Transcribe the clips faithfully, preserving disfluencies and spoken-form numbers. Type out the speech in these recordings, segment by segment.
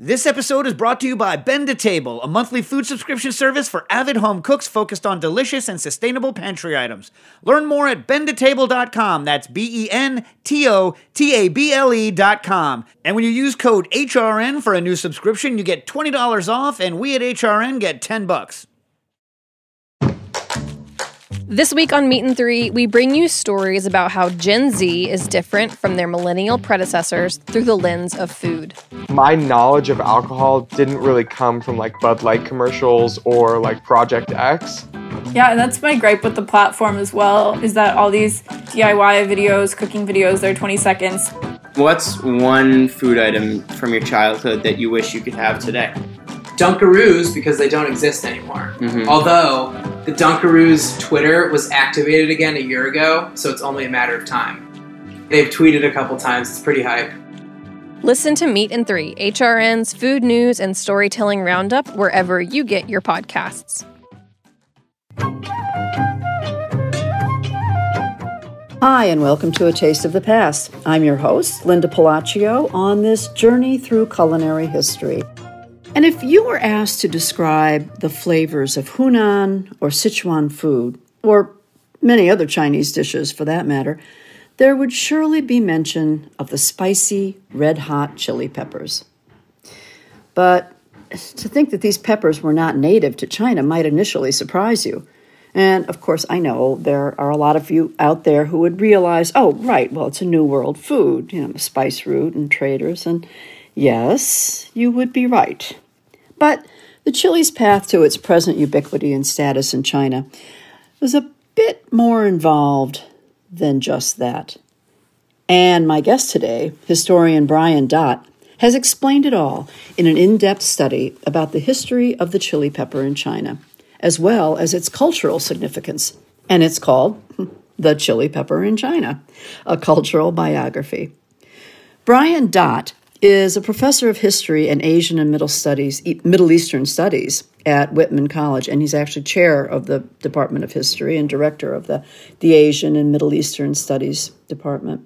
This episode is brought to you by Bend to Table, a monthly food subscription service for avid home cooks focused on delicious and sustainable pantry items. Learn more at bend to table dot com. That's B E N T O T A B L E dot com. And when you use code H R N for a new subscription, you get twenty dollars off, and we at H R N get ten bucks. This week on Meat and Three, we bring you stories about how Gen Z is different from their millennial predecessors through the lens of food. My knowledge of alcohol didn't really come from like Bud Light commercials or like Project X. Yeah, and that's my gripe with the platform as well, is that all these D I Y videos, cooking videos, they're twenty seconds. What's one food item from your childhood that you wish you could have today? Dunkaroos, because they don't exist anymore. Mm-hmm. Although, the Dunkaroos Twitter was activated again a year ago, so it's only a matter of time. They've tweeted a couple times. It's pretty hype. Listen to Meat and Three, H R N's food news and storytelling roundup wherever you get your podcasts. Hi, and welcome to A Taste of the Past. I'm your host, Linda Palacio, on this journey through culinary history. And if you were asked to describe the flavors of Hunan or Sichuan food, or many other Chinese dishes for that matter, there would surely be mention of the spicy, red-hot chili peppers. But to think that these peppers were not native to China might initially surprise you. And, of course, I know there are a lot of you out there who would realize, oh, right, well, it's a New World food, you know, spice route and traders, and yes, you would be right. But the chili's path to its present ubiquity and status in China was a bit more involved than just that. And my guest today, historian Brian Dott, has explained it all in an in-depth study about the history of the chili pepper in China, as well as its cultural significance. And it's called The Chili Pepper in China, a cultural biography. Brian Dott is a professor of history and Asian and Middle Studies, Middle Eastern Studies at Whitman College, and he's actually chair of the Department of History and director of the, the Asian and Middle Eastern Studies Department.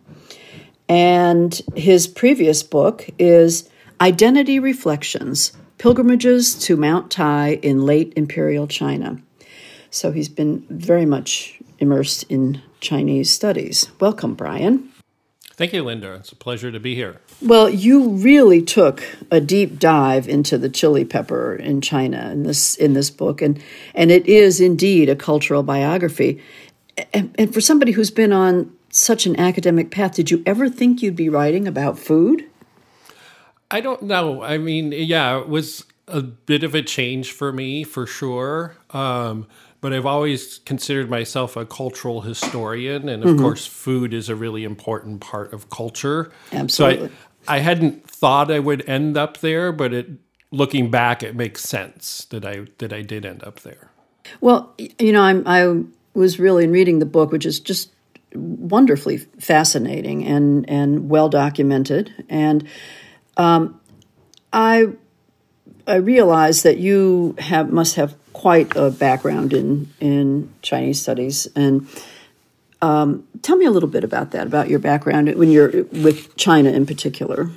And his previous book is Identity Reflections, Pilgrimages to Mount Tai in Late Imperial China. So he's been very much immersed in Chinese studies. Welcome, Brian. Thank you, Linda. It's a pleasure to be here. Well, you really took a deep dive into the chili pepper in China in this in this book, and and it is indeed a cultural biography. And, and for somebody who's been on such an academic path, did you ever think you'd be writing about food? I don't know. I mean, yeah, it was a bit of a change for me, for sure. Um, but I've always considered myself a cultural historian. And of mm-hmm. course, food is a really important part of culture. Absolutely. So I, I hadn't thought I would end up there, but it, looking back, it makes sense that I that I did end up there. Well, you know, I'm, I was really reading the book, which is just wonderfully fascinating and, and well documented. And um, I I realized that you have must have quite a background in, in Chinese studies. And um, tell me a little bit about that, about your background when you're with China in particular.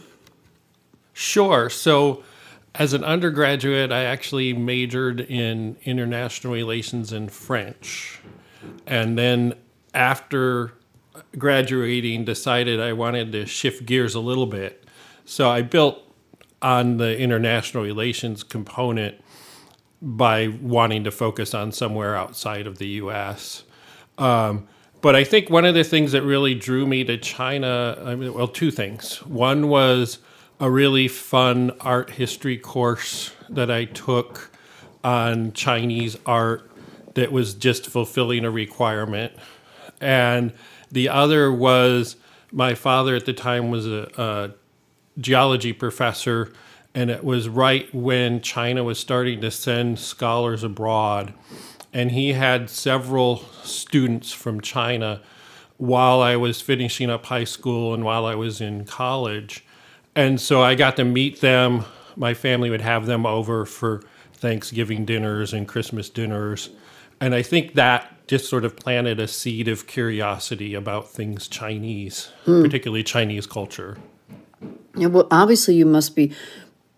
Sure. So as an undergraduate, I actually majored in international relations and French. And then after graduating, decided I wanted to shift gears a little bit. So I built on the international relations component by wanting to focus on somewhere outside of the U S. Um, but I think one of the things that really drew me to China, I mean, well, two things. One was a really fun art history course that I took on Chinese art that was just fulfilling a requirement. And the other was my father at the time was a, a geology professor, and it was right when China was starting to send scholars abroad. And he had several students from China while I was finishing up high school and while I was in college. And so I got to meet them. My family would have them over for Thanksgiving dinners and Christmas dinners. And I think that just sort of planted a seed of curiosity about things Chinese, mm. particularly Chinese culture. Yeah, well, obviously you must be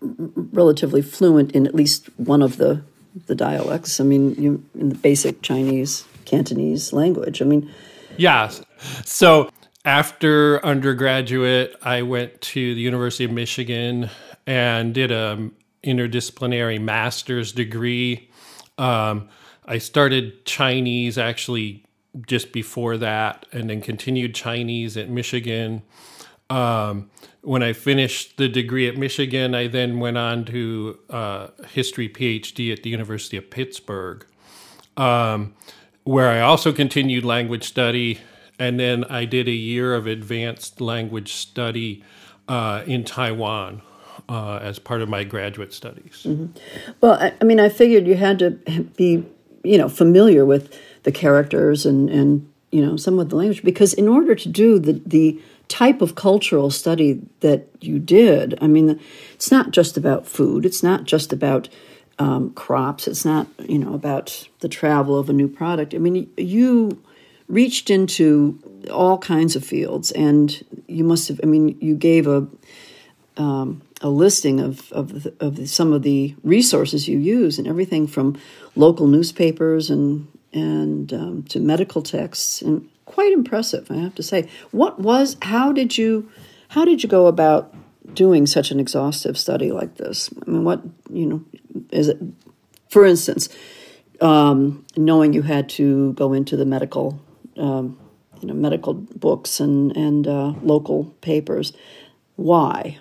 relatively fluent in at least one of the the dialects. I mean, you in the basic Chinese, Cantonese language. I mean, yeah. So after undergraduate, I went to the University of Michigan and did a interdisciplinary master's degree. Um, I started Chinese actually just before that, and then continued Chinese at Michigan. Um, when I finished the degree at Michigan, I then went on to uh, history PhD at the University of Pittsburgh, um, where I also continued language study, and then I did a year of advanced language study uh, in Taiwan uh, as part of my graduate studies. Mm-hmm. Well, I, I mean, I figured you had to be, you know, familiar with the characters and, and you know, some of the language, because in order to do the the type of cultural study that you did, I mean, it's not just about food. It's not just about um, crops. It's not, you know, about the travel of a new product. I mean, you reached into all kinds of fields, and you must have, I mean, you gave a um, a listing of of, the, of the, some of the resources you use, and everything from local newspapers and and um, to medical texts, and quite impressive, I have to say. What was, how did you, how did you go about doing such an exhaustive study like this? I mean, what, you know, is it, for instance, um, knowing you had to go into the medical, um, you know, medical books and, and uh, local papers, why?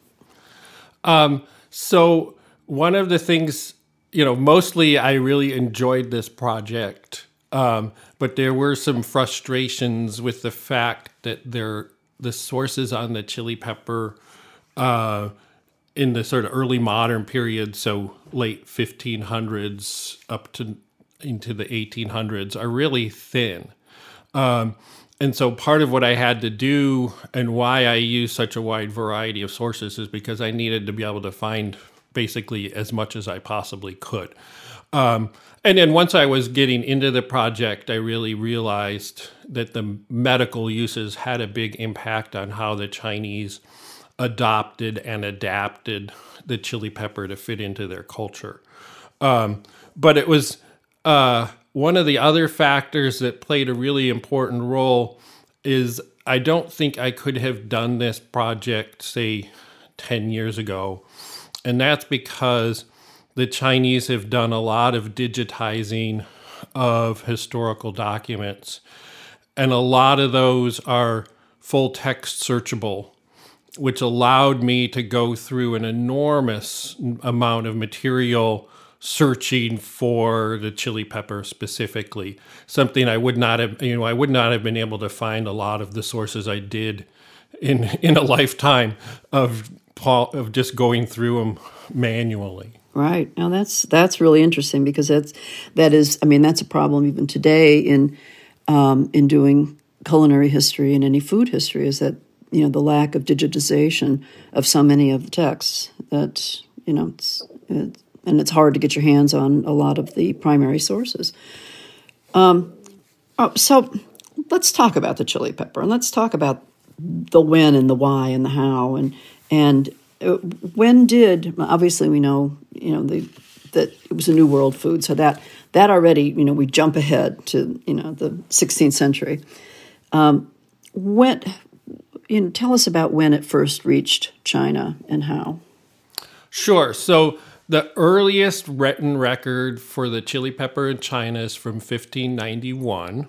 Um, so one of the things, you know, mostly I really enjoyed this project. Um, but there were some frustrations with the fact that there, the sources on the chili pepper uh, in the sort of early modern period, so late fifteen hundreds up to into the eighteen hundreds, are really thin. Um, and so part of what I had to do and why I use such a wide variety of sources is because I needed to be able to find basically as much as I possibly could. Um, and then once I was getting into the project, I really realized that the medical uses had a big impact on how the Chinese adopted and adapted the chili pepper to fit into their culture. Um, but it was uh, one of the other factors that played a really important role is I don't think I could have done this project, say, ten years ago. And that's because the Chinese have done a lot of digitizing of historical documents, and a lot of those are full text searchable, which allowed me to go through an enormous amount of material searching for the chili pepper specifically, something I would not have, you know, I would not have been able to find a lot of the sources I did in in a lifetime of of just going through them manually. Right. Now that's that's really interesting, because that's that is I mean that's a problem even today in um, in doing culinary history and any food history, is that, you know, the lack of digitization of so many of the texts that, you know, it's, it's and it's hard to get your hands on a lot of the primary sources. Um, oh, so let's talk about the chili pepper, and let's talk about the when and the why and the how, and and when did, obviously we know, you know, the that it was a New World food, so that that already, you know, we jump ahead to, you know, the sixteenth century. Um, when, you know, tell us about when it first reached China and how. Sure. So the earliest written record for the chili pepper in China is from fifteen ninety-one.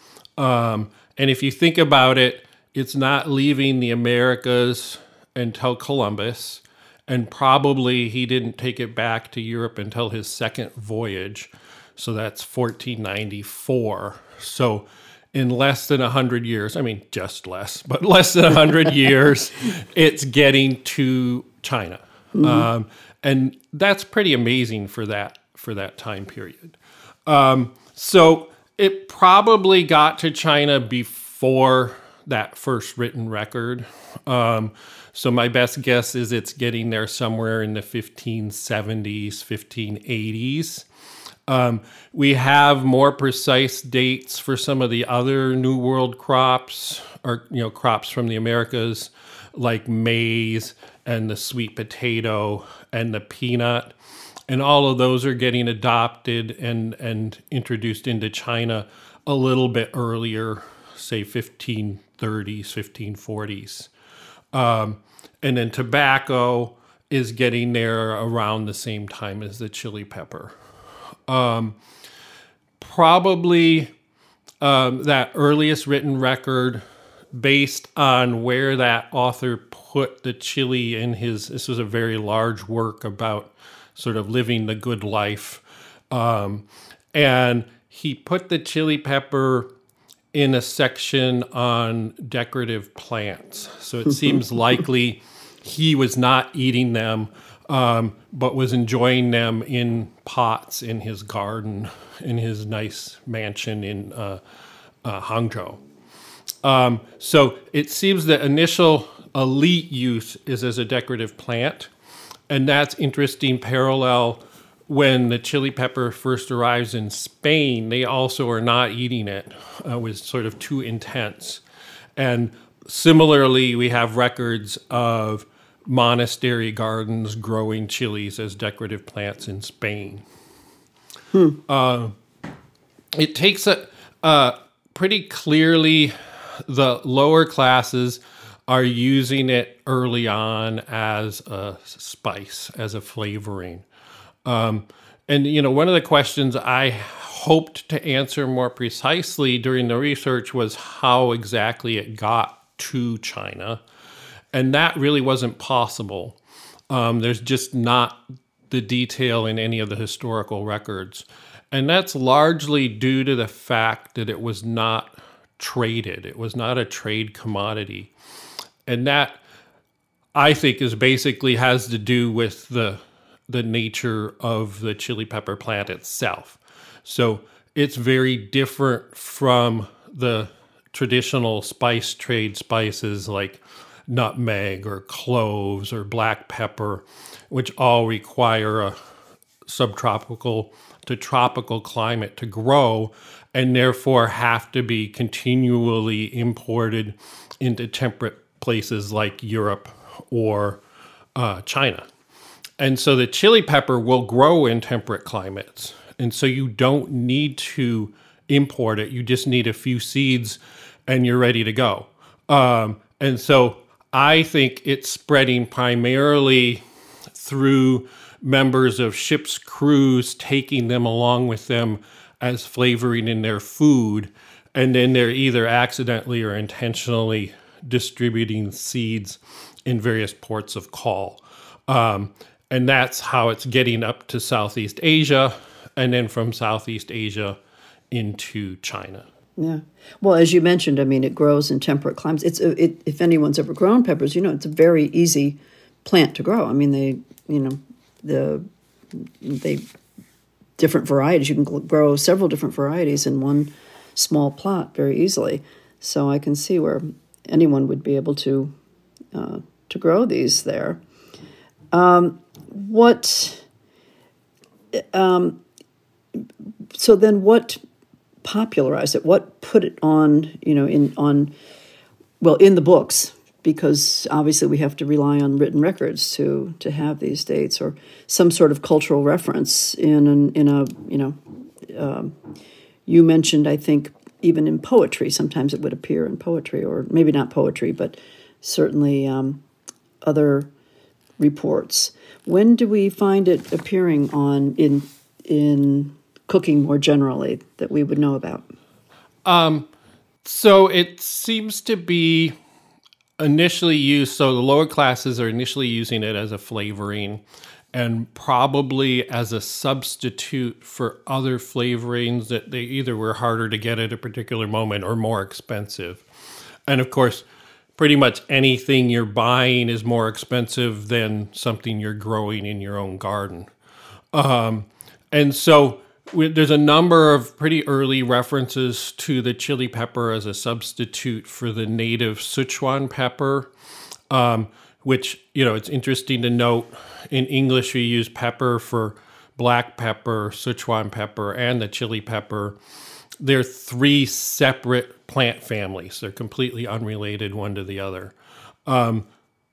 Um, and if you think about it, it's not leaving the Americas until Columbus, and probably he didn't take it back to Europe until his second voyage. So that's fourteen ninety-four. So in less than one hundred years, I mean, just less, but less than one hundred years, it's getting to China. Mm-hmm. Um, and that's pretty amazing for that for that time period. Um, so it probably got to China before that first written record. Um, so my best guess is it's getting there somewhere in the fifteen seventies, fifteen eighties. Um, we have more precise dates for some of the other New World crops, or, you know, crops from the Americas, like maize and the sweet potato and the peanut. And all of those are getting adopted and, and introduced into China a little bit earlier, say fifteen thirties, fifteen forties. Um, and then tobacco is getting there around the same time as the chili pepper. Um, probably um, that earliest written record based on where that author put the chili in his, this was a very large work about sort of living the good life. Um, and he put the chili pepper in a section on decorative plants. So it seems likely he was not eating them, um, but was enjoying them in pots in his garden, in his nice mansion in uh, uh, Hangzhou. Um, so it seems the initial elite use is as a decorative plant. And that's interesting parallel when the chili pepper first arrives in Spain. They also are not eating it. Uh, it was sort of too intense. And similarly, we have records of monastery gardens growing chilies as decorative plants in Spain. Hmm. Uh, it takes a uh, pretty clearly the lower classes are using it early on as a spice, as a flavoring. Um, and, you know, one of the questions I hoped to answer more precisely during the research was how exactly it got to China. And that really wasn't possible. Um, there's just not the detail in any of the historical records. And that's largely due to the fact that it was not traded. It was not a trade commodity. And that, I think, is basically has to do with the the nature of the chili pepper plant itself. So it's very different from the traditional spice trade spices like nutmeg or cloves or black pepper, which all require a subtropical to tropical climate to grow and therefore have to be continually imported into temperate places like Europe or uh, China. And so the chili pepper will grow in temperate climates. And so you don't need to import it. You just need a few seeds and you're ready to go. Um, and so I think it's spreading primarily through members of ships' crews taking them along with them as flavoring in their food. And then they're either accidentally or intentionally distributing seeds in various ports of call. Um, and that's how it's getting up to Southeast Asia, and then from Southeast Asia into China. Yeah. Well, as you mentioned, I mean, it grows in temperate climates. It's a, it, if anyone's ever grown peppers, you know, it's a very easy plant to grow. I mean, they, you know, the they different varieties. You can grow several different varieties in one small plot very easily. So I can see where anyone would be able to uh, to grow these there. Um, what? Um, so then, what popularized it? What put it on? You know, in on well, in the books, because obviously we have to rely on written records to to have these dates, or some sort of cultural reference in an, in a you know. Um, you mentioned, I think, even in poetry, sometimes it would appear in poetry, or maybe not poetry, but certainly um, other reports. When do we find it appearing on in in cooking more generally that we would know about? Um, so it seems to be initially used, so the lower classes are initially using it as a flavoring and probably as a substitute for other flavorings that they either were harder to get at a particular moment or more expensive. And of course, pretty much anything you're buying is more expensive than something you're growing in your own garden. Um, and so we, there's a number of pretty early references to the chili pepper as a substitute for the native Sichuan pepper, um, which, you know, it's interesting to note in English we use pepper for black pepper, Sichuan pepper, and the chili pepper. They're three separate plant families. They're completely unrelated one to the other. Um,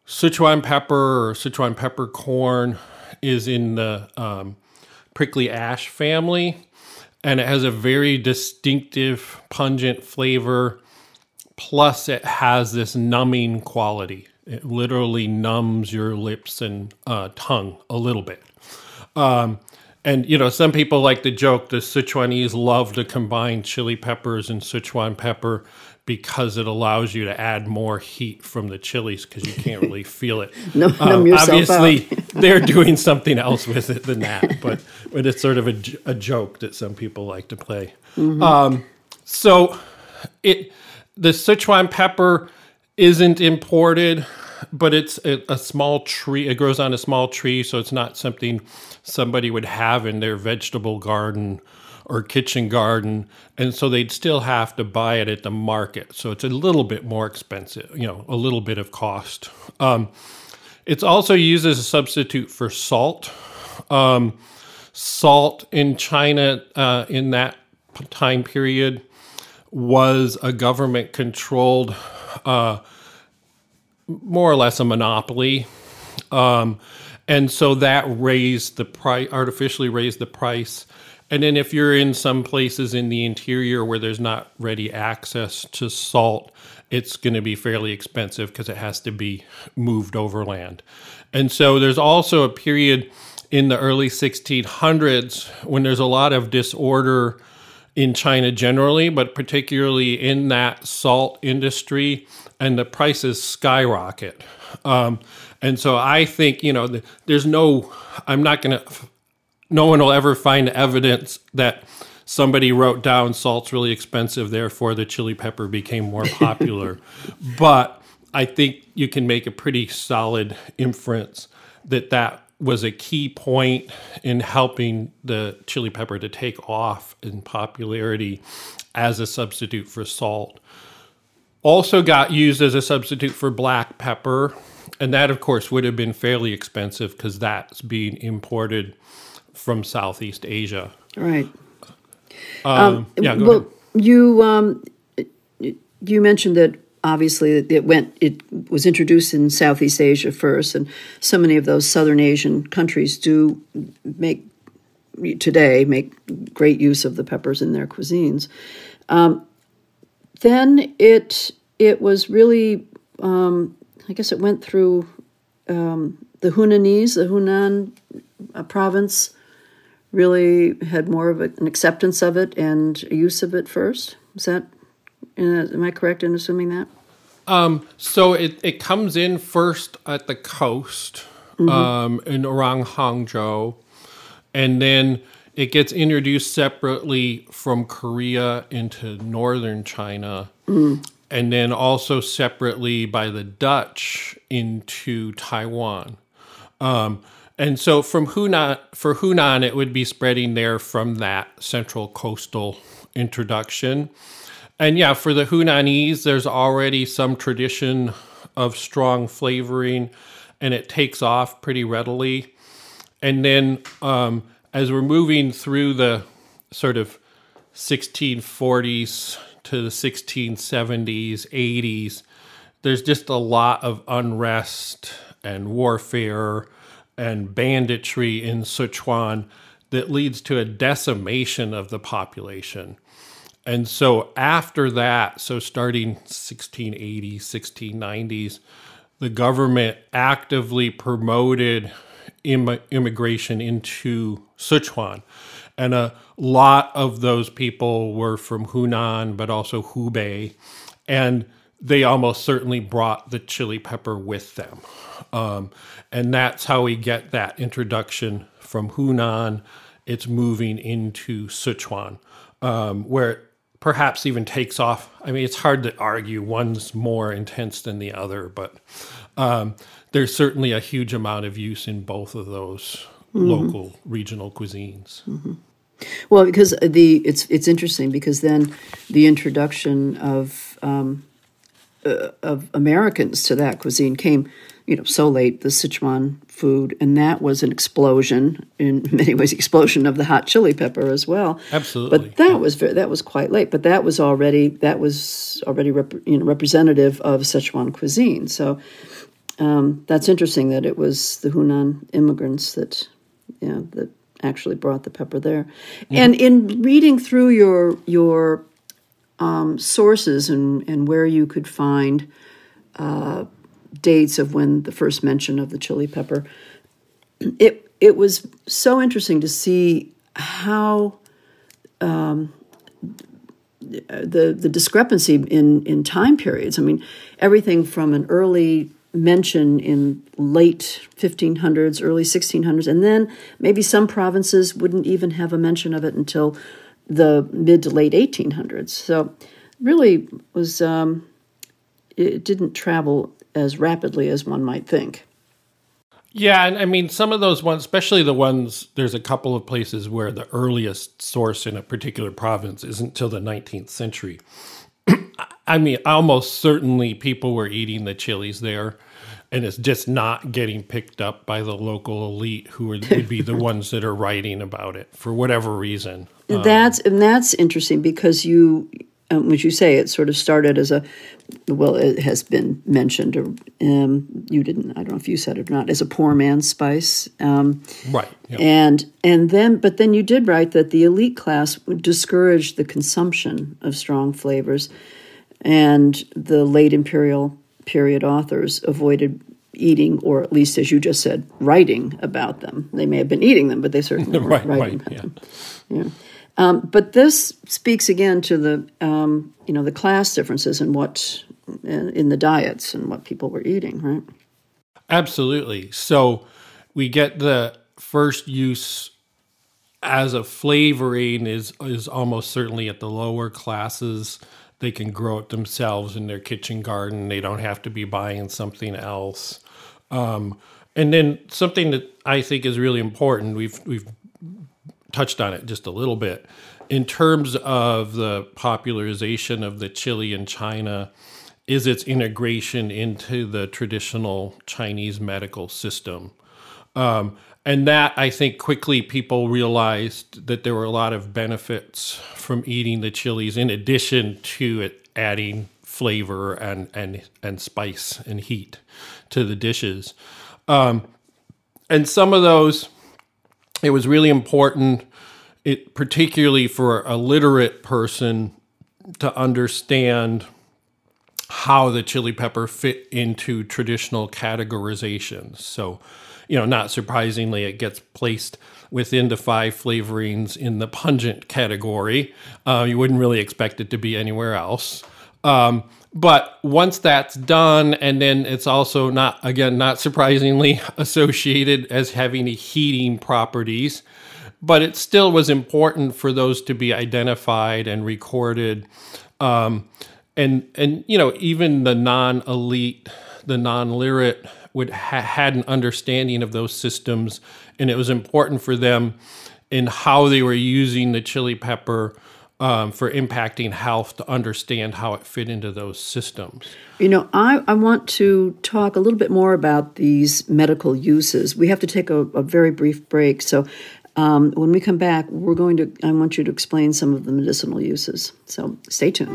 Sichuan pepper or Sichuan peppercorn is in the um, prickly ash family, and it has a very distinctive, pungent flavor. Plus, it has this numbing quality. It literally numbs your lips and uh, tongue a little bit. Um, and, you know, some people like to joke the Sichuanese love to combine chili peppers and Sichuan pepper because it allows you to add more heat from the chilies because you can't really feel it. No, um, numb yourself obviously, out. they're doing something else with it than that, but, but it's sort of a, a joke that some people like to play. Mm-hmm. Um, so it the Sichuan pepper isn't imported, but it's a, a small tree. It grows on a small tree, so it's not something somebody would have in their vegetable garden or kitchen garden, and so they'd still have to buy it at the market. So it's a little bit more expensive, you know, a little bit of cost. Um, it's also used as a substitute for salt. Um, salt in China uh, in that time period was a government-controlled, uh, more or less a monopoly. Um, and so that raised the price, artificially raised the price. And then if you're in some places in the interior where there's not ready access to salt, it's going to be fairly expensive because it has to be moved overland. And so there's also a period in the early sixteen hundreds when there's a lot of disorder in China generally, but particularly in that salt industry, and the prices skyrocket. Um, and so I think, you know, there's no, I'm not going to, no one will ever find evidence that somebody wrote down salt's really expensive, therefore the chili pepper became more popular. But I think you can make a pretty solid inference that that was a key point in helping the chili pepper to take off in popularity as a substitute for salt. Also got used as a substitute for black pepper, and that, of course, would have been fairly expensive because that's being imported from Southeast Asia. Right. Um, um, yeah, go well, ahead. You um, you mentioned that obviously it went it was introduced in Southeast Asia first, and so many of those Southern Asian countries do make today make great use of the peppers in their cuisines. Um, then it it was really um, I guess it went through um, the Hunanese, the Hunan uh, province. Really had more of a, an acceptance of it and a use of it first. Is that, am I correct in assuming that? Um, so it, it comes in first at the coast, mm-hmm. um, in around Hangzhou, and then it gets introduced separately from Korea into northern China, mm. and then also separately by the Dutch into Taiwan. Um, And so from Hunan, for Hunan, it would be spreading there from that central coastal introduction. And yeah, for the Hunanese, there's already some tradition of strong flavoring, and it takes off pretty readily. And then um, as we're moving through the sort of sixteen forties to the sixteen seventies, eighties, there's just a lot of unrest and warfare and banditry in Sichuan that leads to a decimation of the population. And so after that, so starting sixteen eighties, sixteen nineties, the government actively promoted Im- immigration into Sichuan. And a lot of those people were from Hunan, but also Hubei. And they almost certainly brought the chili pepper with them. Um, and that's how we get that introduction from Hunan. It's moving into Sichuan, um, where it perhaps even takes off. I mean, it's hard to argue one's more intense than the other, but um, there's certainly a huge amount of use in both of those mm-hmm. local regional cuisines. Mm-hmm. Well, because the it's it's interesting because then the introduction of um, uh, of Americans to that cuisine came, you know, so late, the Sichuan food, and that was an explosion, in many ways, explosion of the hot chili pepper as well. Absolutely. But that was very, that was quite late. But that was already that was already rep, you know representative of Sichuan cuisine. So um, that's interesting that it was the Hunan immigrants that, yeah, that actually brought the pepper there. Mm-hmm. And in reading through your your um, sources and, and where you could find uh, dates of when the first mention of the chili pepper, it it was so interesting to see how um, the the discrepancy in, in time periods. I mean, everything from an early mention in late fifteen hundreds, early sixteen hundreds, and then maybe some provinces wouldn't even have a mention of it until the mid to late eighteen hundreds. So really was um, it didn't travel as rapidly as one might think. Yeah, and I mean, some of those ones, especially the ones, there's a couple of places where the earliest source in a particular province isn't until the nineteenth century. I mean, almost certainly people were eating the chilies there, and it's just not getting picked up by the local elite who would, would be the ones that are writing about it for whatever reason. That's and that's interesting because you, um, as you say, it sort of started as a, well, it has been mentioned, or um, you didn't, I don't know if you said it or not, as a poor man's spice. Um, right. Yeah. And and then, but then you did write that the elite class would discourage the consumption of strong flavors, and the late imperial period authors avoided eating, or at least, as you just said, writing about them. They may have been eating them, but they certainly weren't right, writing right, about yeah. them. Yeah. Um, but this speaks again to the, um, you know, the class differences in what, in the diets and what people were eating, right? Absolutely. So we get the first use as a flavoring is is almost certainly at the lower classes. They can grow it themselves in their kitchen garden. They don't have to be buying something else. Um, and then something that I think is really important, we've we've touched on it just a little bit, in terms of the popularization of the chili in China, is its integration into the traditional Chinese medical system. Um, and that, I think, quickly people realized that there were a lot of benefits from eating the chilies in addition to it adding flavor and and, and spice and heat to the dishes. Um, and some of those, it was really important, it particularly for a literate person, to understand how the chili pepper fit into traditional categorizations. So, you know, not surprisingly, it gets placed within the five flavorings in the pungent category. Uh, you wouldn't really expect it to be anywhere else. Um, but once that's done, and then it's also not, again, not surprisingly associated as having heating properties, but it still was important for those to be identified and recorded. Um, and, and, you know, even the non-elite, the non-literate would ha- had an understanding of those systems, and it was important for them in how they were using the chili pepper um, for impacting health to understand how it fit into those systems. You know, I, I want to talk a little bit more about these medical uses. We have to take a, a very brief break, so um, when we come back, we're going to. I want you to explain some of the medicinal uses. So stay tuned.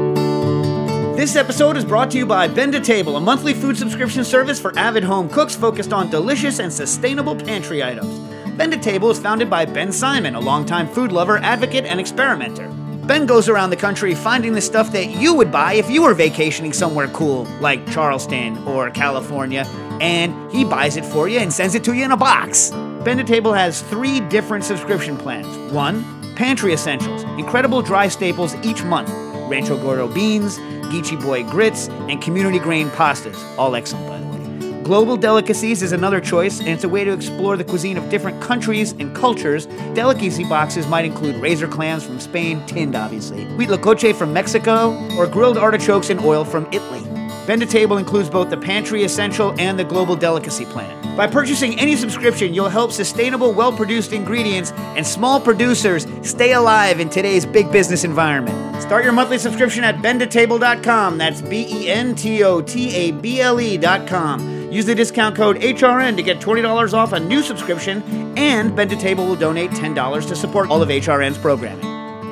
This episode is brought to you by Bend a Table, a monthly food subscription service for avid home cooks focused on delicious and sustainable pantry items. Bend a Table is founded by Ben Simon, a longtime food lover, advocate, and experimenter. Ben goes around the country finding the stuff that you would buy if you were vacationing somewhere cool, like Charleston or California, and he buys it for you and sends it to you in a box. Bend a Table has three different subscription plans. One, Pantry Essentials, incredible dry staples each month. Rancho Gordo beans, Geechee Boy grits, and community grain pastas, all excellent, by the way. Global Delicacies is another choice, and it's a way to explore the cuisine of different countries and cultures. Delicacy boxes might include razor clams from Spain, tinned obviously, huitlacoche from Mexico, or grilled artichokes in oil from Italy. Bend a Table includes both the Pantry Essential and the Global Delicacy plan. By purchasing any subscription, you'll help sustainable, well-produced ingredients and small producers stay alive in today's big business environment. Start your monthly subscription at bend a table dot com. That's B E N T O T A B L E dot com. Use the discount code H R N to get twenty dollars off a new subscription, and Bend a Table will donate ten dollars to support all of H R N's programming.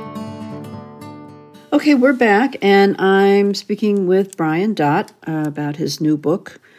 Okay, we're back, and I'm speaking with Brian Dott uh, about his new book,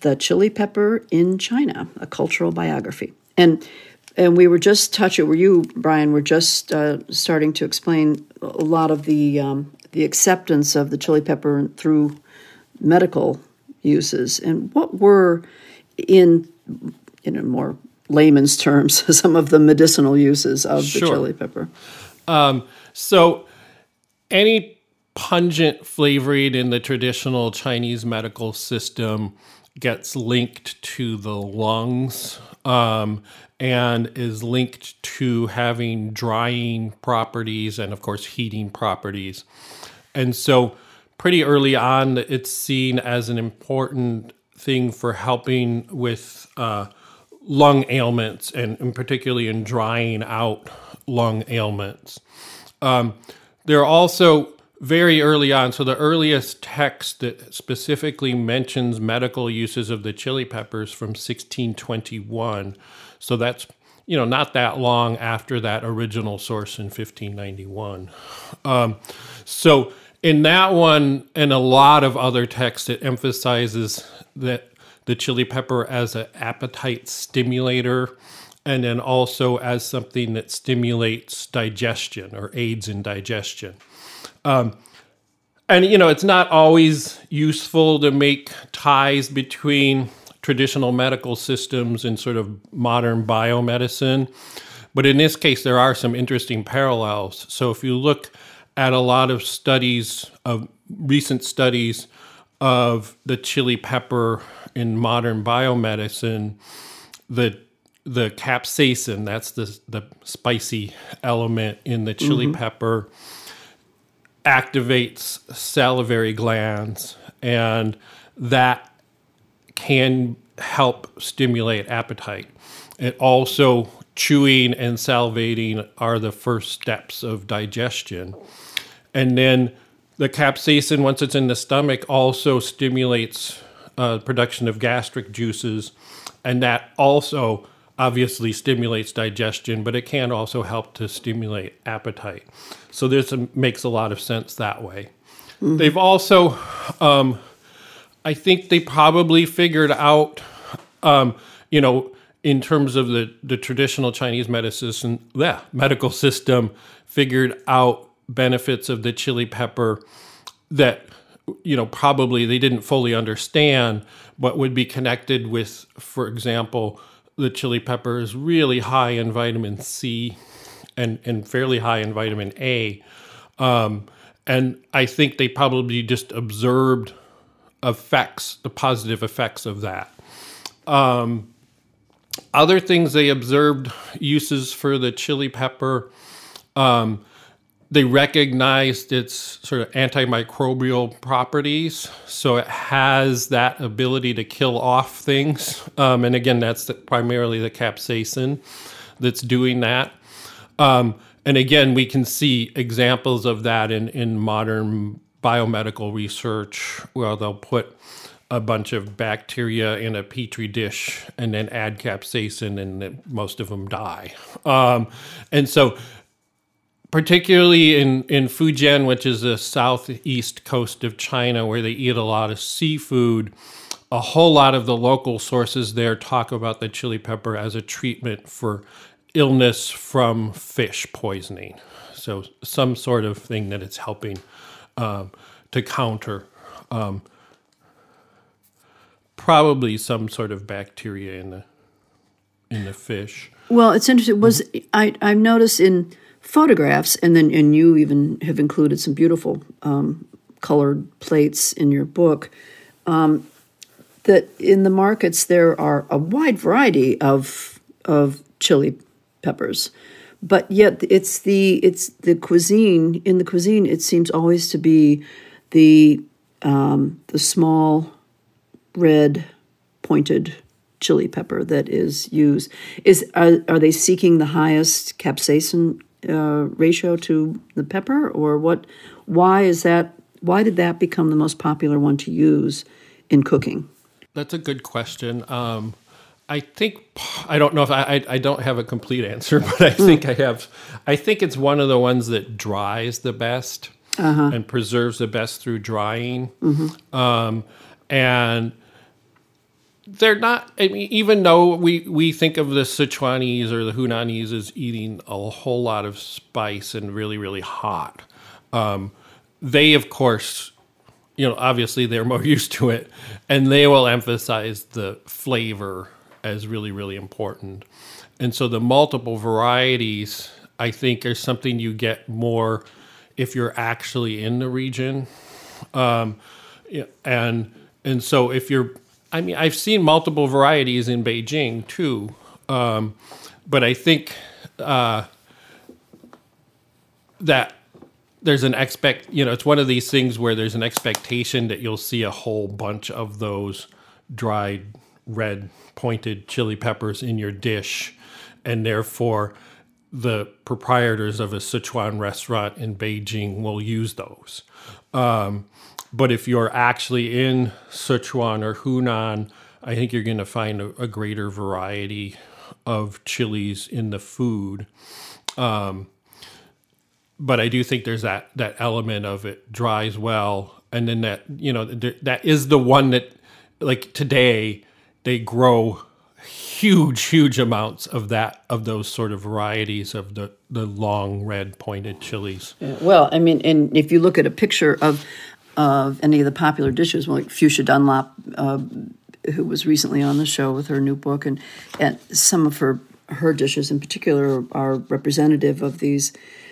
The Chili Pepper in China, a cultural biography. And and we were just touching, were you, Brian, were just uh, starting to explain a lot of the um, the acceptance of the chili pepper through medical uses. And what were, in in a more layman's terms, some of the medicinal uses of Sure. the chili pepper? Um, so any pungent flavoring in the traditional Chinese medical system gets linked to the lungs um, and is linked to having drying properties and, of course, heating properties. And so pretty early on, it's seen as an important thing for helping with uh, lung ailments, and, and particularly in drying out lung ailments. Um, there are also very early on, so the earliest text that specifically mentions medical uses of the chili peppers from sixteen twenty-one. So that's, you know, not that long after that original source in fifteen ninety-one. Um, so in that one and a lot of other texts, it emphasizes that the chili pepper as an appetite stimulator, and then also as something that stimulates digestion or aids in digestion. Um, and, you know, it's not always useful to make ties between traditional medical systems and sort of modern biomedicine. But in this case, there are some interesting parallels. So if you look at a lot of studies, of recent studies of the chili pepper in modern biomedicine, the the capsaicin, that's the, the spicy element in the chili mm-hmm. pepper, activates salivary glands, and that can help stimulate appetite. It also, chewing and salivating are the first steps of digestion. And then the capsaicin, once it's in the stomach, also stimulates uh, production of gastric juices, and that also obviously stimulates digestion, but it can also help to stimulate appetite. So this makes a lot of sense that way. Mm-hmm. They've also, um, I think they probably figured out, um, you know, in terms of the, the traditional Chinese medicine, yeah, medical system, figured out benefits of the chili pepper that, you know, probably they didn't fully understand, but would be connected with, for example, the chili pepper is really high in vitamin C and, and fairly high in vitamin A. Um, and I think they probably just observed effects, the positive effects of that. Um, other things they observed uses for the chili pepper, um, they recognized its sort of antimicrobial properties. So it has that ability to kill off things. Um, and again, that's the, primarily the capsaicin that's doing that. Um, and again, we can see examples of that in, in modern biomedical research, where they'll put a bunch of bacteria in a petri dish and then add capsaicin, and most of them die. Um, and so particularly in, in Fujian, which is the southeast coast of China, where they eat a lot of seafood, a whole lot of the local sources there talk about the chili pepper as a treatment for illness from fish poisoning. So some sort of thing that it's helping um, to counter um, probably some sort of bacteria in the in the fish. Well, it's interesting. Was I I've noticed in photographs, and then and you even have included some beautiful um, colored plates in your book, um, that in the markets there are a wide variety of of chili peppers, but yet it's the it's the cuisine in the cuisine. It seems always to be the um, the small red pointed chili pepper that is used. Is are, are they seeking the highest capsaicin uh, ratio to the pepper, or what? Why is that? Why did that become the most popular one to use in cooking? That's a good question. Um, I think I don't know if I, I I don't have a complete answer, but I think mm. I have. I think it's one of the ones that dries the best uh-huh. and preserves the best through drying, mm-hmm. um, and they're not, I mean, even though we, we think of the Sichuanese or the Hunanese as eating a whole lot of spice and really, really hot, um, they, of course, you know, obviously they're more used to it, and they will emphasize the flavor as really, really important. And so the multiple varieties, I think, are something you get more if you're actually in the region. Um, and and so if you're, I mean, I've seen multiple varieties in Beijing too, um, but I think uh, that there's an expect, you know, it's one of these things where there's an expectation that you'll see a whole bunch of those dried red pointed chili peppers in your dish, and therefore the proprietors of a Sichuan restaurant in Beijing will use those. Um, but if you're actually in Sichuan or Hunan, I think you're going to find a, a greater variety of chilies in the food. Um, but I do think there's that that element of it dries well, and then that, you know, th- that is the one that, like today, they grow huge, huge amounts of that, of those sort of varieties of the, the long red pointed chilies. Yeah, well, I mean, and if you look at a picture of of any of the popular dishes, like Fuchsia Dunlop, uh, who was recently on the show with her new book, and, and some of her, her dishes in particular are representative of these,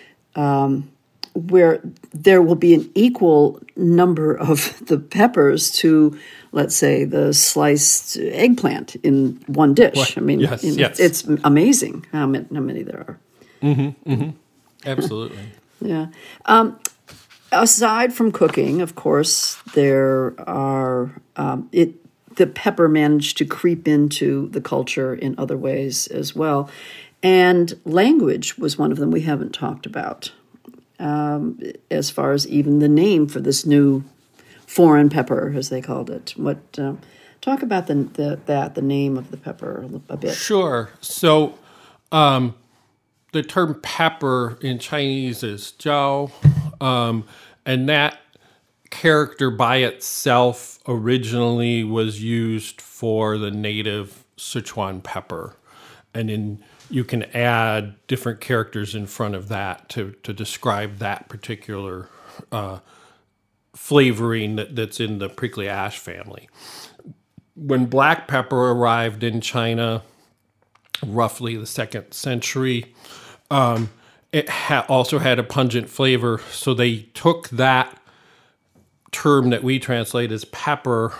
um, where there will be an equal number of the peppers to, let's say, the sliced eggplant in one dish. Right. I mean, yes, you know, yes. it's amazing how many, how many there are. Mm-hmm, mm-hmm. Absolutely. Yeah. Um, aside from cooking, of course, there are um, it. The pepper managed to creep into the culture in other ways as well, and language was one of them we haven't talked about. Um, as far as even the name for this new foreign pepper, as they called it. What uh, talk about the, the that the name of the pepper a bit? Sure. So, um, the term pepper in Chinese is jiao, um, and that character by itself originally was used for the native Sichuan pepper, and in you can add different characters in front of that to, to describe that particular uh, flavoring that, that's in the prickly ash family. When black pepper arrived in China, roughly the second century, um, it ha- also had a pungent flavor, so they took that term that we translate as pepper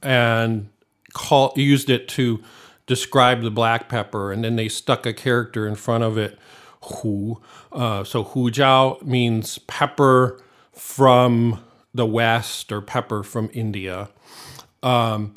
and call, used it to describe the black pepper, and then they stuck a character in front of it, hu. Uh, so hu jiao means pepper from the West or pepper from India. Um,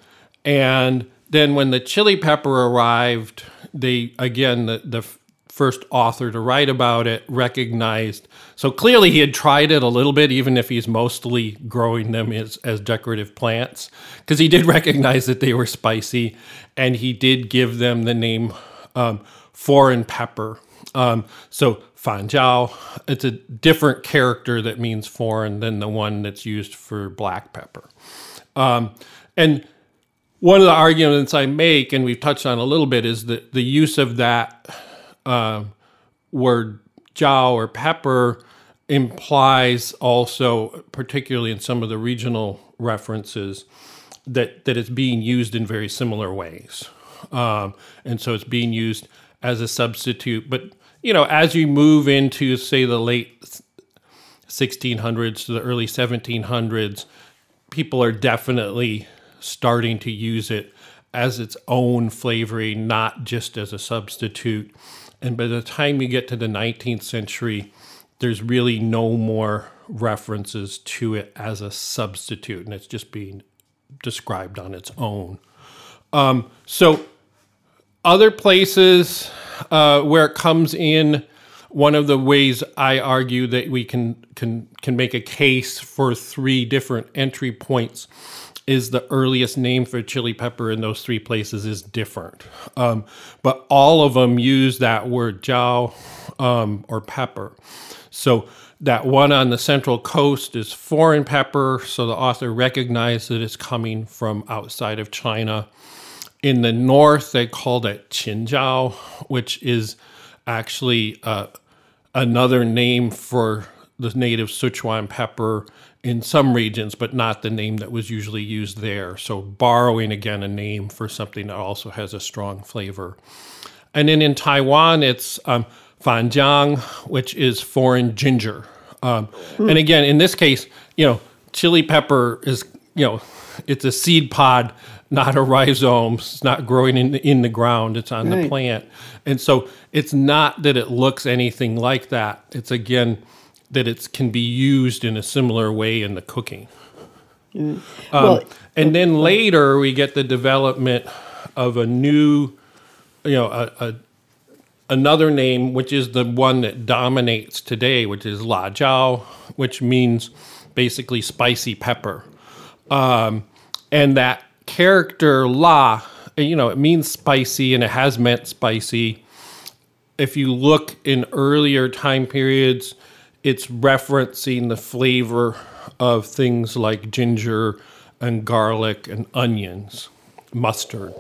and then when the chili pepper arrived, they, again, the, the first author to write about it recognized, so clearly he had tried it a little bit, even if he's mostly growing them as, as decorative plants, because he did recognize that they were spicy, and he did give them the name um, foreign pepper. Um, so fan jiao, it's a different character that means foreign than the one that's used for black pepper. Um, and one of the arguments I make, and we've touched on a little bit, is that the use of that uh, word jiao or pepper implies also, particularly in some of the regional references, that, that it's being used in very similar ways. Um, and so it's being used as a substitute. But, you know, as you move into, say, the late sixteen hundreds to the early seventeen hundreds, people are definitely starting to use it as its own flavoring, not just as a substitute. And by the time you get to the nineteenth century, there's really no more references to it as a substitute, and it's just being described on its own. Um, so other places uh, where it comes in, one of the ways I argue that we can can can make a case for three different entry points is the earliest name for chili pepper in those three places is different. Um, but all of them use that word jiao um, or pepper. So that one on the Central Coast is foreign pepper, so the author recognized that it's coming from outside of China. In the north, they called it qinjiao, which is actually uh, another name for the native Sichuan pepper in some regions, but not the name that was usually used there. So borrowing, again, a name for something that also has a strong flavor. And then in Taiwan, it's um, fanjiang, which is foreign ginger. Um, mm. And again, in this case, you know, chili pepper is, you know, it's a seed pod, not a rhizome. It's not growing in the, in the ground. It's on right. the plant. And so it's not that it looks anything like that. It's, again, that it can be used in a similar way in the cooking. Mm. Um, well, and then later we get the development of a new, you know, a, a another name, which is the one that dominates today, which is la jiao, which means basically spicy pepper. Um, and that character la, you know, it means spicy and it has meant spicy. If you look in earlier time periods, it's referencing the flavor of things like ginger and garlic and onions, mustard.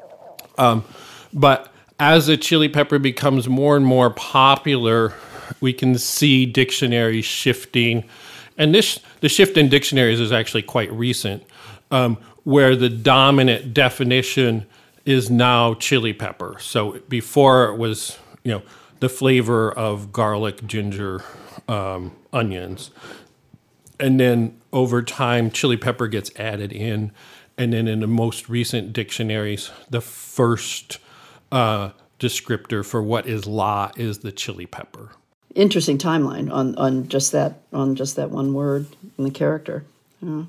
Um, but as the chili pepper becomes more and more popular, we can see dictionaries shifting. And this the shift in dictionaries is actually quite recent, um, where the dominant definition is now chili pepper. So before it was, you know, the flavor of garlic, ginger, um, onions. And then over time, chili pepper gets added in. And then in the most recent dictionaries, the first uh, descriptor for what is la is the chili pepper. Interesting timeline on, on just that on just that one word in the character. Yeah.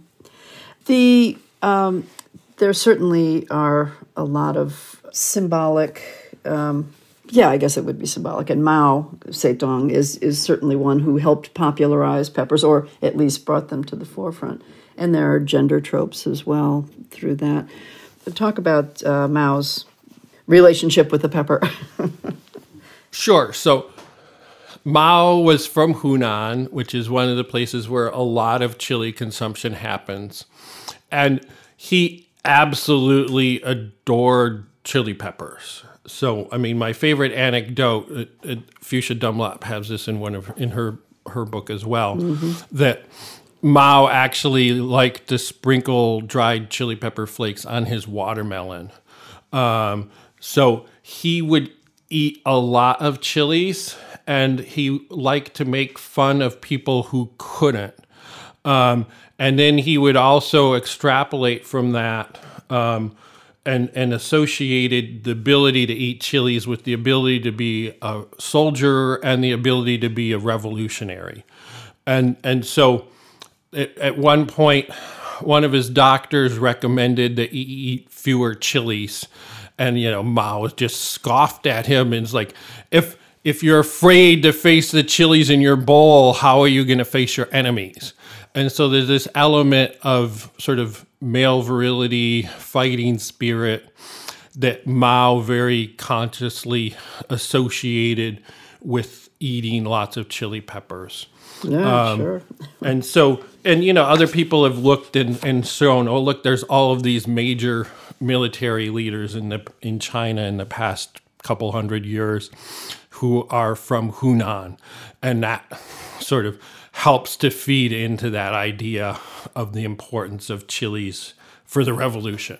The um, there certainly are a lot of symbolic. Um, yeah, I guess it would be symbolic. And Mao Zedong is is certainly one who helped popularize peppers, or at least brought them to the forefront. And there are gender tropes as well through that. But talk about uh, Mao's relationship with the pepper. Sure. So Mao was from Hunan, which is one of the places where a lot of chili consumption happens. And he absolutely adored chili peppers. So, I mean, my favorite anecdote, uh, uh, Fuchsia Dunlop has this in one of in her, her book as well, mm-hmm. that Mao actually liked to sprinkle dried chili pepper flakes on his watermelon. Um, so he would eat a lot of chilies, and he liked to make fun of people who couldn't. Um, and then he would also extrapolate from that um, and, and associated the ability to eat chilies with the ability to be a soldier and the ability to be a revolutionary. And, and so at, at one point, one of his doctors recommended that he eat fewer chilies. And, you know, Mao just scoffed at him and was like, if if you're afraid to face the chilies in your bowl, how are you going to face your enemies? And so there's this element of sort of male virility, fighting spirit that Mao very consciously associated with eating lots of chili peppers. Yeah, um, sure. And so, and, you know, other people have looked and, and shown, oh, look, there's all of these major military leaders in the in China in the past couple hundred years who are from Hunan. And that sort of helps to feed into that idea of the importance of chilies for the revolution.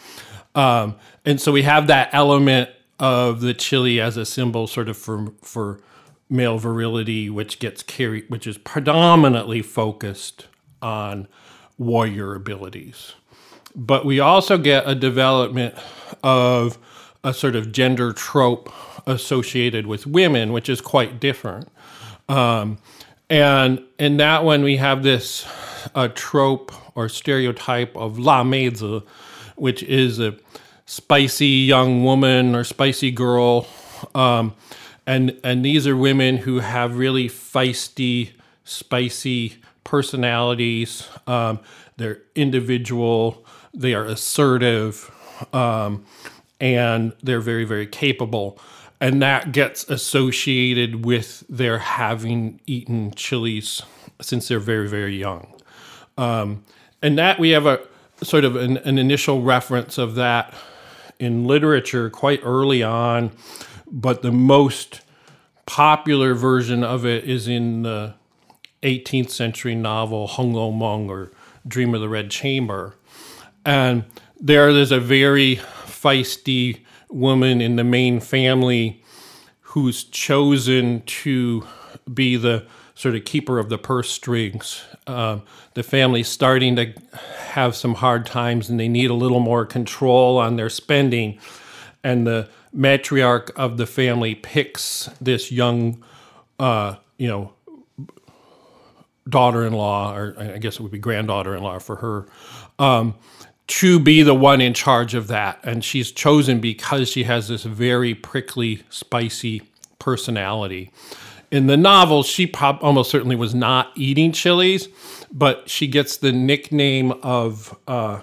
Um, and so we have that element of the chili as a symbol sort of for for male virility, which gets carried, which is predominantly focused on warrior abilities. But we also get a development of a sort of gender trope associated with women, which is quite different. Um, and in that one, we have this uh, trope or stereotype of la meizi, which is a spicy young woman or spicy girl. Um, and and these are women who have really feisty, spicy personalities. Um, they're individual, they are assertive, um, and they're very, very capable. And that gets associated with their having eaten chilies since they're very, very young. Um, and that we have a sort of an, an initial reference of that in literature quite early on, but the most popular version of it is in the eighteenth century novel Hong Lo Meng, or Dream of the Red Chamber. And there, there's a very feisty woman in the main family who's chosen to be the sort of keeper of the purse strings. Uh, the family's starting to have some hard times and they need a little more control on their spending. And the matriarch of the family picks this young, uh, you know, daughter-in-law, or I guess it would be granddaughter-in-law for her, um, to be the one in charge of that. And she's chosen because she has this very prickly, spicy personality. In the novel, she prob- almost certainly was not eating chilies, but she gets the nickname of, uh,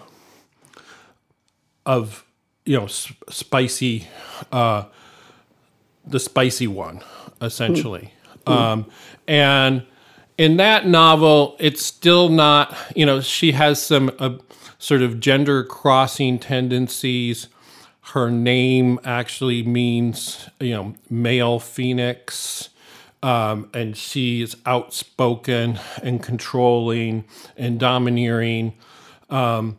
of you know, s- spicy, uh, the spicy one, essentially. Mm. Um, and in that novel, it's still not, you know, she has some uh, sort of gender crossing tendencies. Her name actually means, you know, male phoenix. Um, and she's outspoken and controlling and domineering. Um,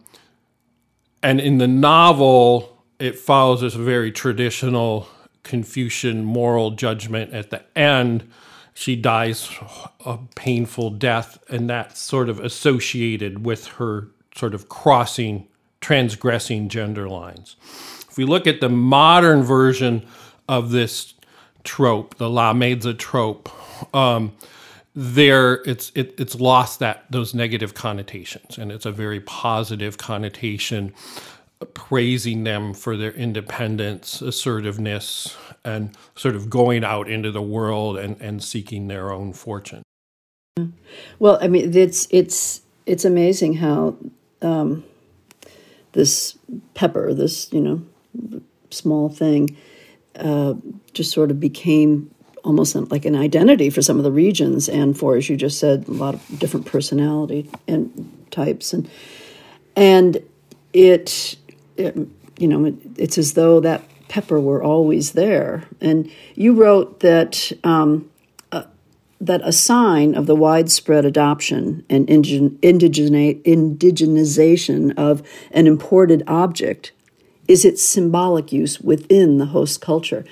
and in the novel, it follows this very traditional Confucian moral judgment. At the end, she dies a painful death, and that's sort of associated with her sort of crossing, transgressing gender lines. If we look at the modern version of this trope, the La Meza trope, um, there it's it, it's lost that those negative connotations, and it's a very positive connotation, praising them for their independence, assertiveness, and sort of going out into the world and, and seeking their own fortune. Well, I mean, it's it's it's amazing how um, this pepper, this you know small thing, uh, just sort of became almost like an identity for some of the regions, and for, as you just said, a lot of different personality and types, and and it, it you know it, it's as though that pepper were always there. And you wrote that um, uh, that a sign of the widespread adoption and indigen- indigena- indigenization of an imported object is its symbolic use within the host culture.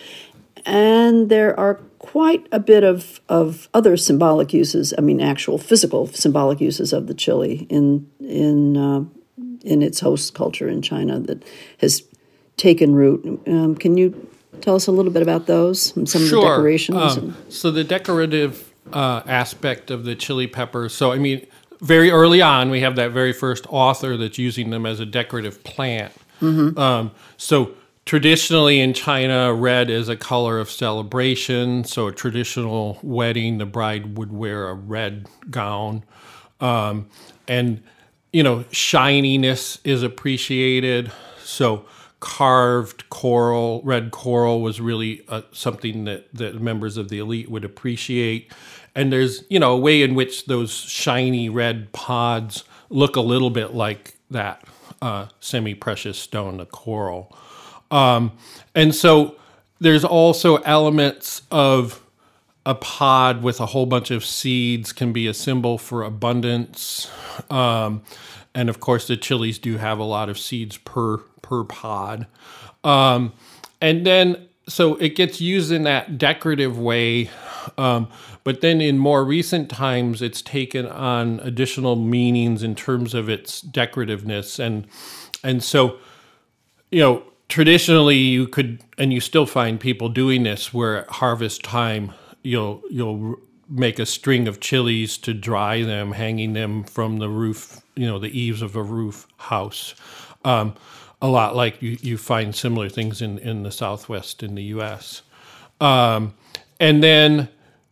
And there are quite a bit of, of other symbolic uses, I mean, actual physical symbolic uses of the chili in in uh, in its host culture in China that has taken root. Um, can you tell us a little bit about those and some sure. of the decorations? Um, so the decorative uh, aspect of the chili peppers, so I mean, very early on, we have that very first author that's using them as a decorative plant. Mm-hmm. Um, so traditionally in China, red is a color of celebration. So a traditional wedding, the bride would wear a red gown. Um, and, you know, shininess is appreciated. So carved coral, red coral was really uh, something that, that members of the elite would appreciate. And there's, you know, a way in which those shiny red pods look a little bit like that uh, semi-precious stone, the coral. Um, and so there's also elements of a pod with a whole bunch of seeds can be a symbol for abundance. Um, and of course, the chilies do have a lot of seeds per per pod. Um, and then, so it gets used in that decorative way. Um, but then in more recent times, it's taken on additional meanings in terms of its decorativeness. And, and so, you know, traditionally you could, and you still find people doing this, where at harvest time, you'll, you'll make a string of chilies to dry them, hanging them from the roof, you know, the eaves of a roof house. Um, a lot like you, you find similar things in, in the Southwest in the U S. Um, and then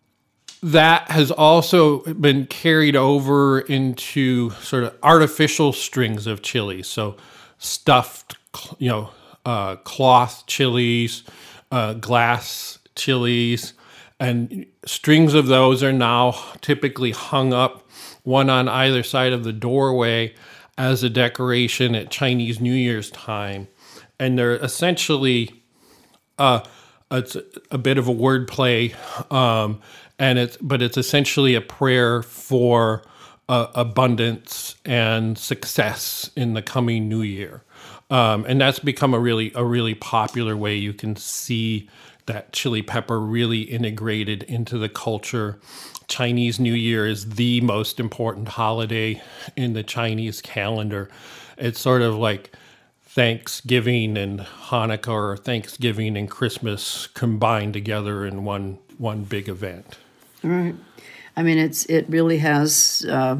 that has also been carried over into sort of artificial strings of chilies. So stuffed, you know, uh, cloth chilies, uh, glass chilies, and strings of those are now typically hung up, one on either side of the doorway, as a decoration at Chinese New Year's time. and they're essentially uh, it's a bit of a wordplay, um, and it's but it's essentially a prayer for uh, abundance and success in the coming new year, um, and that's become a really a really popular way. You can see that chili pepper really integrated into the culture. Chinese New Year is the most important holiday in the Chinese calendar. It's sort of like Thanksgiving and Hanukkah, or Thanksgiving and Christmas combined together in one one big event. Right. I mean, it's it really has uh,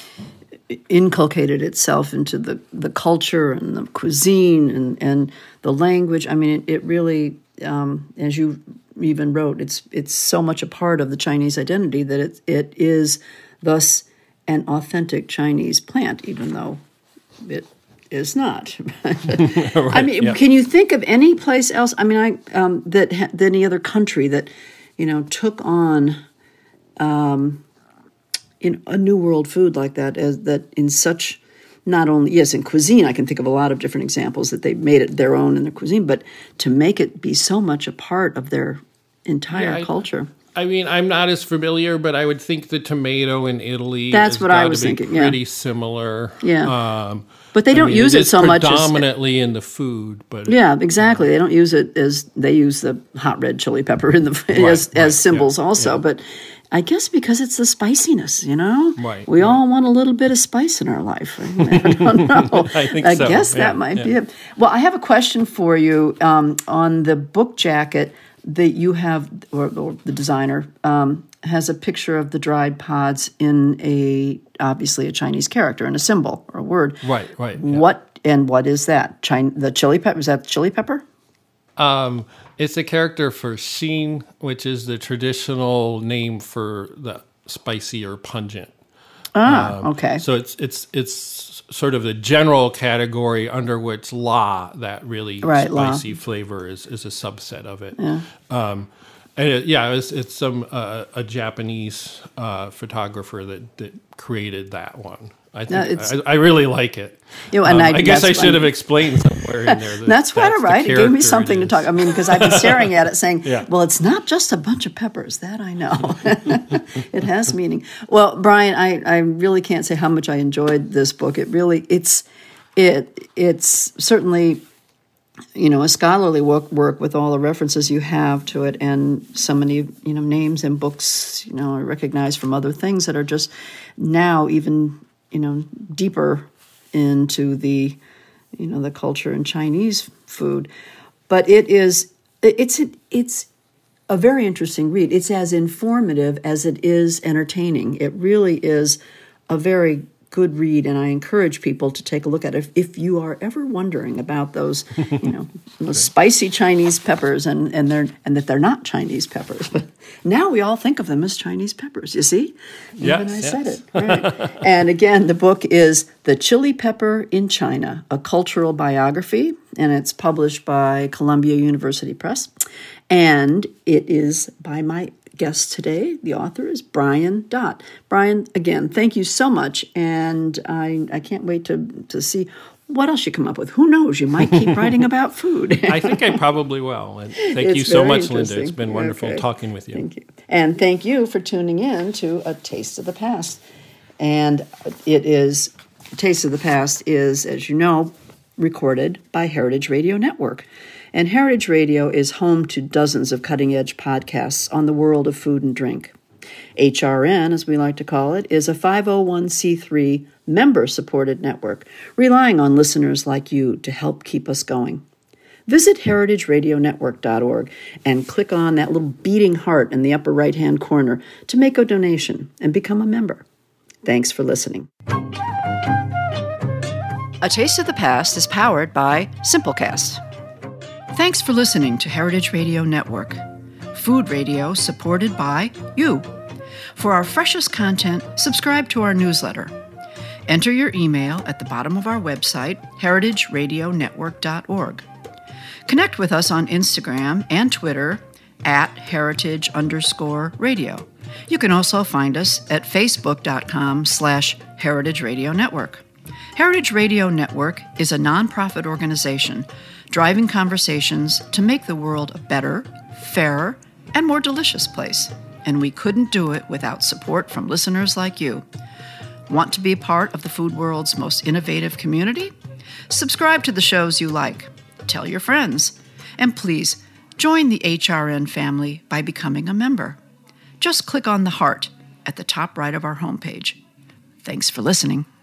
inculcated itself into the, the culture and the cuisine and, and the language. I mean, it, it really, um, as you even wrote, it's it's so much a part of the Chinese identity that it it is thus an authentic Chinese plant, even though it is not. Right, I mean, yeah. Can you think of any place else? I mean, I um, that, that any other country that you know took on um, in a new world food like that, as that in such. Not only, yes, in cuisine, I can think of a lot of different examples that they made it their own in their cuisine, but to make it be so much a part of their entire Yeah, I- culture. I mean, I'm not as familiar, but I would think the tomato in Italy That's has what I gotta was be thinking, yeah. pretty similar. Yeah. Um, But they I don't mean, use it is so much as- predominantly in the food, but Yeah, exactly. They don't use it as, they use the hot red chili pepper in the Right, as, right, as symbols yeah, also, yeah. but I guess because it's the spiciness, you know? Right, We right. all want a little bit of spice in our life. I don't know. I think I so, guess yeah, that might be yeah. it. Well, I have a question for you um, on the book jacket that you have, or, or the designer, um, has a picture of the dried pods in a, obviously a Chinese character and a symbol or a word. Right, right, yeah. What, and what is that? China, the chili pepper, is that chili pepper? Um, it's a character for Xin, which is the traditional name for the spicy or pungent. Ah, Um, okay. So it's it's it's sort of the general category under which La, that really Right, La. spicy flavor, is is a subset of it. Yeah. Um, and it, yeah, it's it's some uh, a Japanese uh, photographer that, that created that one. I No, think it's- I, I really like it. You know, and Um, I- I guess I that's should why- have explained somewhere in there. That That's quite all the right. It gave me character something to is. talk. I mean, because I've been staring at it, saying, Yeah. "Well, it's not just a bunch of peppers." That I know. It has meaning. Well, Brian, I, I really can't say how much I enjoyed this book. It really, it's, it, it's certainly, you know, a scholarly work, work with all the references you have to it, and so many, you know, names and books, you know, I recognize from other things that are just now even, you know, deeper into the, you know, the culture in Chinese food. But it is, it's, it's a very interesting read. It's as informative as it is entertaining. It really is a very good read, and I encourage people to take a look at it. If, if you are ever wondering about those, you know, those spicy Chinese peppers, and and they're and that they're not Chinese peppers, but now we all think of them as Chinese peppers. You see, even Yes, I said yes. it. Right. And again, the book is The Chili Pepper in China: A Cultural Biography, and it's published by Columbia University Press, and it is by my guest today. The author is Brian Dott. Brian, again, thank you so much, and I I can't wait to to see what else you come up with. Who knows? You might keep writing about food. I think I probably will. And thank It's you so very much, Linda. interesting. It's been wonderful Okay. talking with you. Thank you. And thank you for tuning in to A Taste of the Past. And it is, Taste of the Past is, as you know, recorded by Heritage Radio Network. And Heritage Radio is home to dozens of cutting-edge podcasts on the world of food and drink. H R N, as we like to call it, is a five oh one c three member-supported network, relying on listeners like you to help keep us going. Visit heritage radio network dot org and click on that little beating heart in the upper right-hand corner to make a donation and become a member. Thanks for listening. A Taste of the Past is powered by Simplecast. Thanks for listening to Heritage Radio Network, food radio supported by you. For our freshest content, subscribe to our newsletter. Enter your email at the bottom of our website, heritage radio network dot org. Connect with us on Instagram and Twitter at heritage underscore radio. You can also find us at facebook.com slash heritage radio network. Heritage Radio Network is a nonprofit organization driving conversations to make the world a better, fairer, and more delicious place. And we couldn't do it without support from listeners like you. Want to be a part of the food world's most innovative community? Subscribe to the shows you like. Tell your friends. And please, join the H R N family by becoming a member. Just click on the heart at the top right of our homepage. Thanks for listening.